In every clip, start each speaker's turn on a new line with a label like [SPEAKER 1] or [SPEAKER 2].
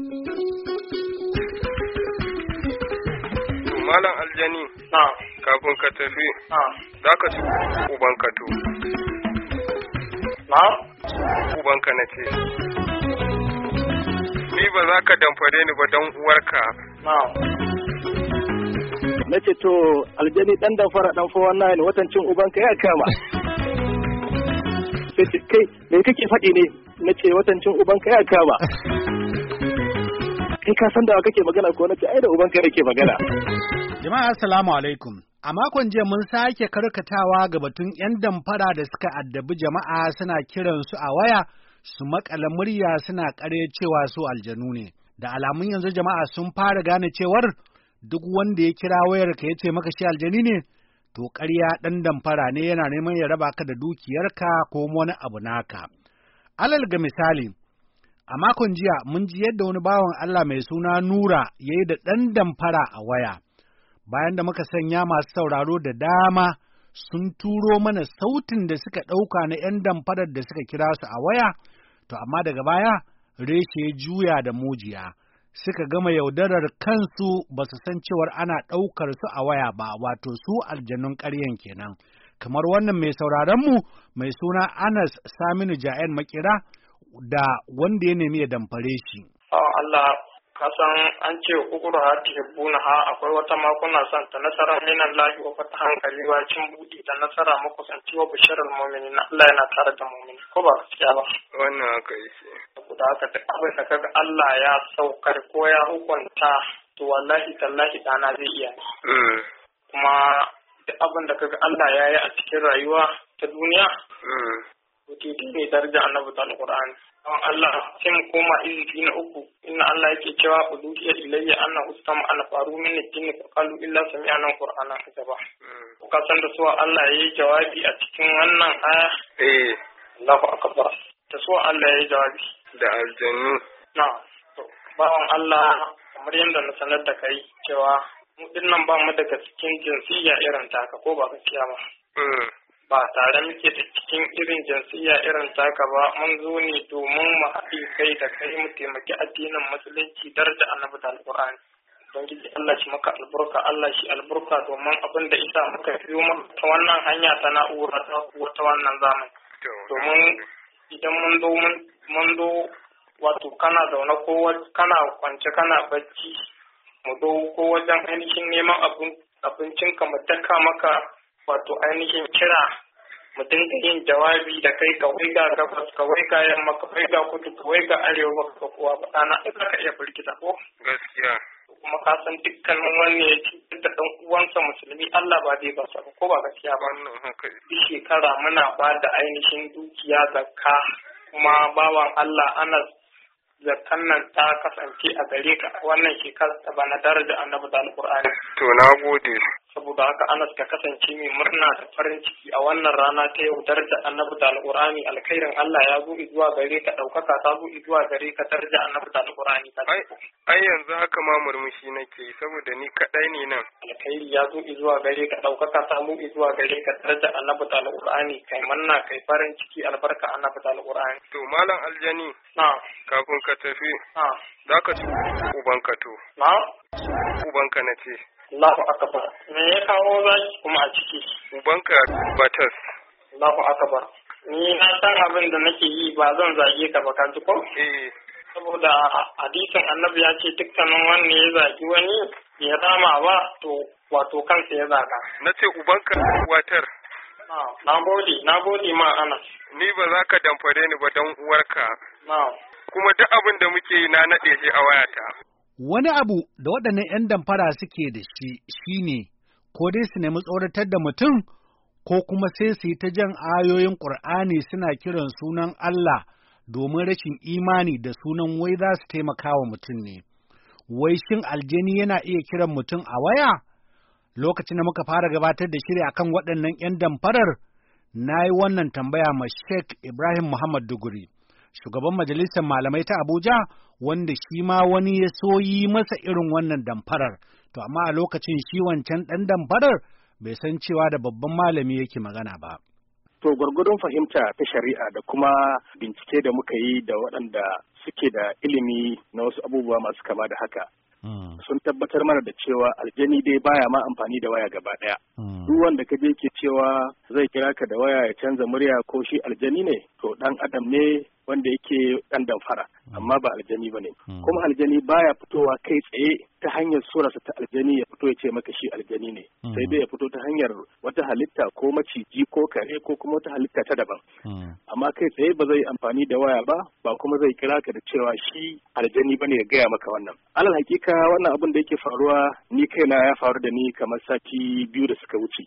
[SPEAKER 1] Malam Aljani, kafin ka tafi, za ka ci ubanka to. Ubanka na ce. Ni ba za ka damfare ni ba don uwarka.
[SPEAKER 2] Na ce to Aljani ɗan damfara ɗan fa wannan watan cin ubanka ya kama. Sai kai, me kake faɗi ne? Na ce watan cin ubanka ya kama. Kai ka san da kake magana ko na ce ai da ubanka yake magana.
[SPEAKER 3] Jama'a assalamu alaikum. A makon jiya mun sake karkatawa ga batun 'yan damfara da suka addabi jama'a suna kiransu a waya su makala murya suna ƙarya cewa su aljanu ne. Da alamun yanzu jama'a sun fara gane cewar duk wanda ya kira wayarka ya ce maka shi aljani ne, to ƙarya ɗan damfara ne yana neman ya raba ka da dukiyarka ko wani abu naka. Alal ga misali, a makon jiya mun ji yadda wani bawan Allah mai suna Nura ya yi da ɗan damfara a waya. Bayan da muka sanya masu sauraro da dama sun turo mana sautin da suka ɗauka na 'yan damfarar da suka kira su a waya, to amma daga baya reshe ya juya da mujiya. Suka gama yaudarar kansu ba su san cewar ana ɗaukar su a waya ba, wato su aljanun ƙaryan kenan. Kamar wannan mai sauraronmu mai suna Anas Saminu Ja'en Makira da wanda ya nemi ya damfare shi.
[SPEAKER 4] Allah kasan an ce ukuru ha tihibbuna ha akwai wata makuna son ta nasara minan lahi wa fata hankali wa cin buɗi da nasara makusanci wa bishirar mu'minin Allah yana tare da mu'mini ko ba gaskiya ba
[SPEAKER 1] wannan haka yake
[SPEAKER 4] saboda haka duk abin da kaga Allah ya saukar ko ya hukunta to wallahi tallahi dana zai iya kuma duk abin da kaga Allah ya yi a cikin rayuwa ta duniya to ne daraja annabi ta alqur'ani Allah sai mu koma izifi na uku inna Allah yake cewa uduhiya ilayya anna ustama ana faru min jinni qalu illa sami'ana qur'ana azaba ka san da suwa Allah yayi jawabi a cikin wannan aya Allahu akbar da suwa Allah yayi jawabi
[SPEAKER 1] da aljannu
[SPEAKER 4] to bawan Allah kamar yadda na sanar da kai cewa mu dinnan ba mu daga cikin jinsiyya irin taka ko ba gaskiya ba ba tare muke da cikin irin jinsiya irin taka ba mun zo ne domin mu haɗi kai da kai mu taimaki addinin musulunci daraja annabi da alƙur'ani don gidi Allah shi maka alburka Allah shi alburka domin abin da isa muka biyo maka ta wannan hanya ta na'ura ta kuwa ta wannan zamani domin idan mun zo wato kana zaune ko kana kwance kana bacci mu zo ko wajen ainihin neman abincinka mu daka maka wato ainihin kira mu dinga yin jawabi da kai ka waiga gabas ka waiga yamma ka waiga kudu ka waiga arewa ka kuwa ba ɗana ina ka iya firgita ko
[SPEAKER 1] gaskiya
[SPEAKER 4] kuma ka san dukkanin wanne ya ci da ɗan uwansa musulmi Allah ba zai basa ko ba gaskiya ba duk shekara muna ba da ainihin dukiya zakka kuma bawan Allah ana zakkan nan ta kasance a gare ka wannan shekara ta bana daraja annabi da alqur'ani
[SPEAKER 1] to na gode
[SPEAKER 4] saboda haka Anas ka kasance mai murna da farin ciki a wannan rana ta yau daraja annabi da alqur'ani alkhairin Allah ya zo zuwa gare ka daukaka ta zo zuwa gare ka daraja annabi da alqur'ani
[SPEAKER 1] ai yanzu haka ma murmushi nake saboda ni kadai ne nan
[SPEAKER 4] alkhairi ya zo zuwa gare ka daukaka ta zo zuwa gare ka daraja annabi da alqur'ani kai manna kai farin ciki albarka annabi da alqur'ani
[SPEAKER 1] to malam Aljani kafin ka tafi za ka ci ubanka to ubanka na ce
[SPEAKER 4] Allahu akbar me ya kawo zaki kuma a ciki
[SPEAKER 1] ubanka batas
[SPEAKER 4] Allahu akbar ni na san abin da nake yi ba zan zage ka ba ka ji ko saboda hadisin annabi ya ce dukkanin wanda ya zagi wani ya rama ba to wato kansa ya zaga
[SPEAKER 1] na ce ubanka watar
[SPEAKER 4] na gode ma Anas
[SPEAKER 1] ni ba za ka damfare ni ba don uwarka kuma duk abin da muke yi na naɗe shi a wayata.
[SPEAKER 3] Wani abu da waɗannan 'yan damfara suke da shi ne, ko dai su nemi tsoratar da mutum, ko kuma sai su yi ta jan ayoyin ƙur'ani suna kiran sunan Allah domin rashin imani da sunan wai za su taimaka wa mutum ne. Wai shin aljani yana iya kiran mutum a waya? Lokacin da muka fara gabatar da shiri akan waɗannan 'yan damfarar, na yi wannan tambaya ma Sheikh Ibrahim Muhammad Duguri. Shugaban majalisar malamai ta Abuja wanda shi ma wani ya so yi masa irin wannan damfarar, to amma a lokacin shi wancan ɗan damfarar bai san cewa da babban malami yake magana ba.
[SPEAKER 2] To gwargwadon fahimta ta shari'a da kuma bincike da muka yi da waɗanda suke da ilimi na wasu abubuwa masu kama da haka. Sun tabbatar mana da cewa aljani dai baya ma amfani da waya gaba ɗaya. Duk wanda ka je ke cewa zai kira ka da waya ya canza murya ko shi aljani ne, to ɗan adam ne wanda yake ɗan damfara, amma ba aljani ba ne. Kuma aljani baya fitowa kai tsaye ta hanyar surarsa ta aljani ya fito ya ce maka shi aljani ne. Sai dai ya fito ta hanyar wata halitta ko maciji ko kare ko kuma wata halitta ta daban. Amma kai tsaye ba zai amfani da waya ba kuma zai kira ka da cewa shi aljani ba ne ya gaya maka wannan. Alal hakika wannan abin da yake faruwa ni kaina ya faru da ni kamar sati 2 da suka wuce.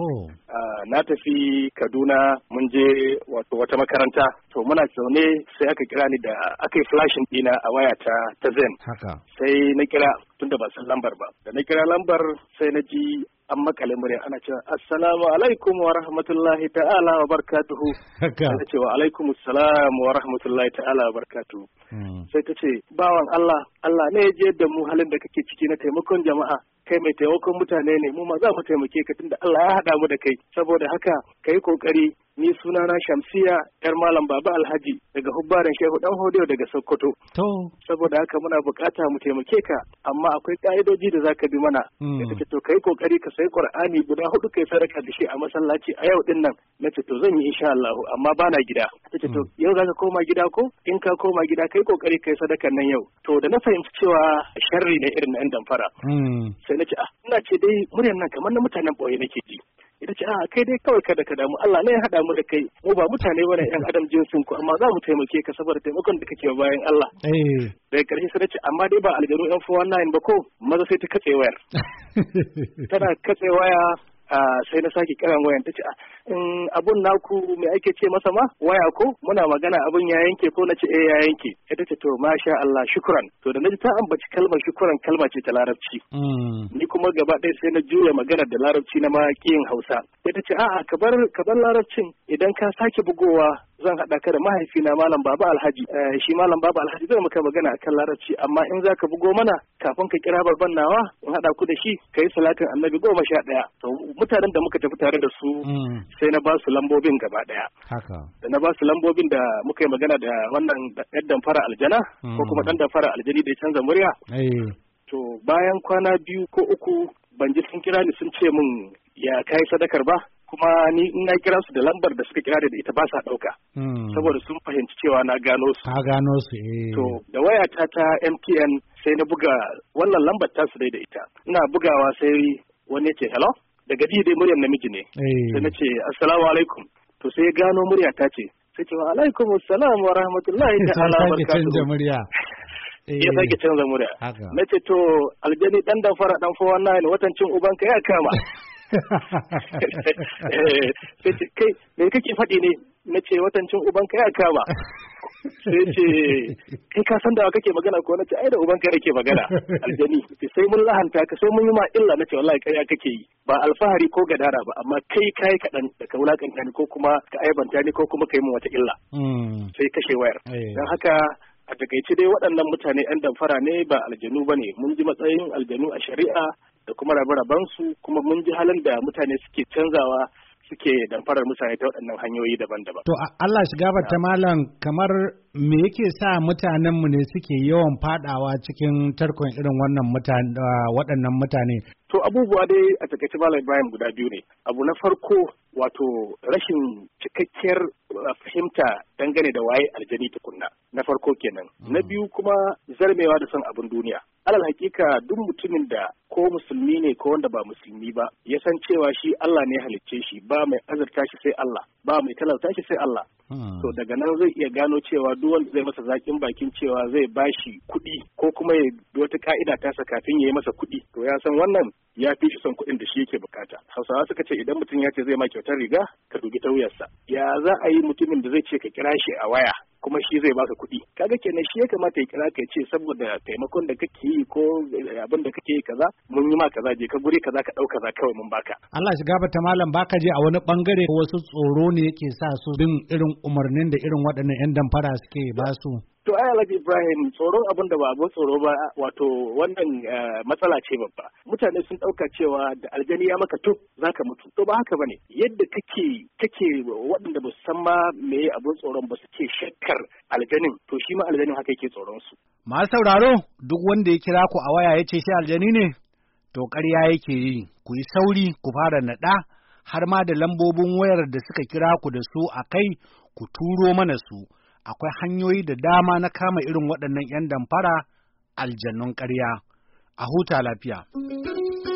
[SPEAKER 2] Na tafi Kaduna mun je wata makaranta. To muna zaune sai aka kira ni da aka yi flashin ɗina a waya ta Zen. Sai na kira tunda ba san lambar ba. Da na kira lambar sai na ji an makale murya ana cewa assalamu alaikum wa rahmatullahi ta'ala wa barakatuhu. Sai ta ce wa alaikum assalam wa rahmatullahi ta'ala wa barakatuhu. Sai ta ce bawan Allah ne ya je da mu halin da kake ciki na taimakon jama'a. Kai mai taimakon mutane ne, mu ma za mu taimake ka tunda Allah ya haɗa mu da kai. Saboda haka kai kokari, ni sunana Shamsiya yar Malam Baba Alhaji daga Hubbaran Shehu Dan Hodiyo daga Sokoto. Saboda haka muna bukata mu taimake ka, amma akwai ka'idoji da zaka bi mana. Kace to kai kokari ka sai Qur'ani guda 4 kai sadaka da shi a masallaci a yau din nan. Nace to zan yi insha Allah, amma bana gida. Tace to yau zaka koma gida ko? In ka koma gida kai kokari kai sadakan nan yau. To da na fahimci cewa sharri ne irin na ɗan damfara. Sai nace ina ce dai muryar nan kamar na mutanen boye nake ji. Ita ce kai dai kawai kada ka damu, Allah ne ya haɗa mu da kai, mu ba mutane bane yan adam jinsin ku, amma za mu taimake ka saboda taimakon da kake bayan Allah. Daga ƙarshe sai ce amma dai ba aljanu yan 419 ba ko, maza sai ta katse wayar. Tana katse waya sai na sake kiran wayan ta ce abun naku me ake ce masa ma waya ko muna magana abun ya yanke ko nace ya yanke. Ita ce to masha Allah shukran. To da naji ta ambaci kalmar shukran kalma ce ta larabci. Ni kuma gaba ɗaya sai na juya magana da larabci na maƙiyin Hausa. Ita ce a'a ka bar larabcin, idan ka sake bugowa zan haɗa ka da mahaifina Malam Baba Alhaji. Shi Malam Baba Alhaji zai maka magana akan larabci, amma in za ka bugo mana kafin ka kira babban nawa in haɗa ku da shi ka yi salatin annabi 11. To mutanen da muka tafi tare da su sai na ba su lambobin gaba ɗaya. Da na ba su lambobin da muka yi magana da wannan ɗan damfara aljana ko kuma ɗan damfara aljani da ya canza murya. To bayan kwana 2 ko 3 ban ji sun kira ni sun ce min ya kai sadakar ba. Kuma ni in na kira su da lambar da suka kira da ita ba sa ɗauka. Saboda sun fahimci cewa na gano su. To da wayata ta MTN sai na buga wannan lambar ta su dai da ita. Ina bugawa sai wani ce hello? Daga dai muryar namiji ne. Sai na ce assalamu alaikum. To sai ya gano murya ta ce. Sai ce wa alaikum assalam wa rahmatullahi ta'ala wa barakatuhu. Ya sake canza murya. Na ce to aljani dan damfara dan 419 watan cin ubanka ya kama. Kai me kake faɗi ne? Na ce watancin ubanka ya kama. Sai ce kai ka san da kake magana ko? Na ce ai da ubanka yake magana aljani. Sai mun lahanta ka, sai mun yi ma illa. Na ce wallahi kai kake yi, ba alfahari ko gadara ba, amma kai kaɗan da ka wulakanta ni ko kuma ka aibanta ni ko kuma ka yi min wata illa. Sai kashe wayar. Don haka a takaice dai waɗannan mutane 'yan damfara ne ba aljanu ba ne. Mun ji matsayin aljanu a shari'a da kuma rabe-rabensu, kuma mun ji halin da mutane suke canzawa suke damfarar mutane ta waɗannan hanyoyi daban-daban.
[SPEAKER 3] To Allah shiga ta malam, kamar me yake sa mutanenmu ne suke yawan fadawa cikin tarkon irin waɗannan mutane?
[SPEAKER 2] To abubuwa dai a takaice Malam Ibrahim guda 2 ne. Abu na farko wato rashin cikakkiyar fahimta dangane da waye aljani tukunna. Na farko kenan. Na biyu kuma zarmewa da son abin duniya. Alal hakika duk mutumin da ko musulmi ne ko wanda ba musulmi ba ya san cewa shi Allah ne halicce shi, ba mai azurta shi sai Allah, ba mai talauta shi sai Allah. To daga nan zai iya gano cewa duk wanda zai masa zakin bakin cewa zai bashi kuɗi ko kuma ya bi wata ka'ida tasa kafin ya yi masa kuɗi, to ya san wannan ya fi shi son kuɗin da shi yake bukata. Hausawa suka ce idan mutum ya ce zai ma kyautar riga ka dubi ta wuyarsa. Ya za a yi mutumin da zai ce ka kira shi a waya kuma shi zai baka kuɗi? Kaga kenan shi ya kamata ya kira ka ce saboda taimakon da kake yi ko abin da kake yi kaza mun yi ma kaza, je ka guri kaza ka ɗau kaza kawai mun baka.
[SPEAKER 3] Allah shiga bata malam, baka je a wani bangare wasu tsoro ne yake sa su bin irin umarnin da irin waɗannan 'yan damfara suke ba su?
[SPEAKER 2] To ai Alhaji Ibrahim, tsoron abin da ba abin tsoro ba, wato wannan matsala ce babba. Mutane sun ɗauka cewa da aljani ya maka zaka mutu. To ba haka bane. Yadda kake waɗanda ba su san ma me abin tsoron ba suke shakkar aljanin, to shi ma aljanin haka yake tsoron su.
[SPEAKER 3] Masu sauraro, duk wanda ya kira ku a waya ya ce shi aljani ne, to ƙarya yake yi. Ku yi sauri ku fara naɗa, har ma da lambobin wayar da suka kira ku da su a kai ku turo mana su. Akwai hanyoyi da dama na kama irin waɗannan ‘yan damfara aljannun ƙarya. A huta lafiya.